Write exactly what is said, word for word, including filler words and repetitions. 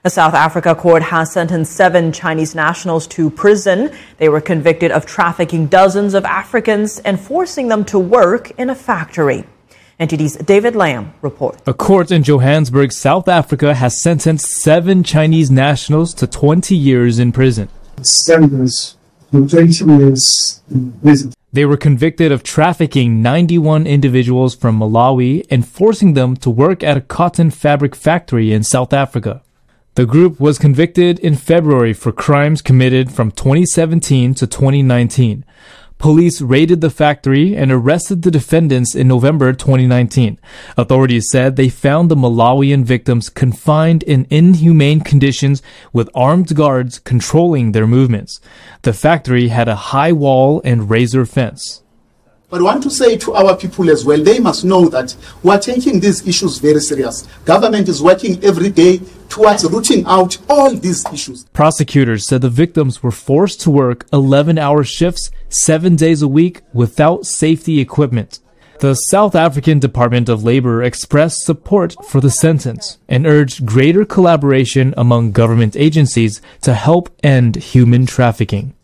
A South Africa court has sentenced seven Chinese nationals to prison. They were convicted of trafficking dozens of Africans and forcing them to work in a factory. N T D's David Lamb reports. A court in Johannesburg, South Africa, has sentenced seven Chinese nationals to twenty years in prison. Sentenced to twenty years in prison. They were convicted of trafficking ninety-one individuals from Malawi and forcing them to work at a cotton fabric factory in South Africa. The group was convicted in February for crimes committed from twenty seventeen to twenty nineteen. Police raided the factory and arrested the defendants in November twenty nineteen. Authorities said they found the Malawian victims confined in inhumane conditions with armed guards controlling their movements. The factory had a high wall and razor fence. But I want to say to our people as well, they must know that we are taking these issues very serious. Government is working every day towards rooting out all these issues. Prosecutors said the victims were forced to work eleven-hour shifts, seven days a week, without safety equipment. The South African Department of Labor expressed support for the sentence and urged greater collaboration among government agencies to help end human trafficking.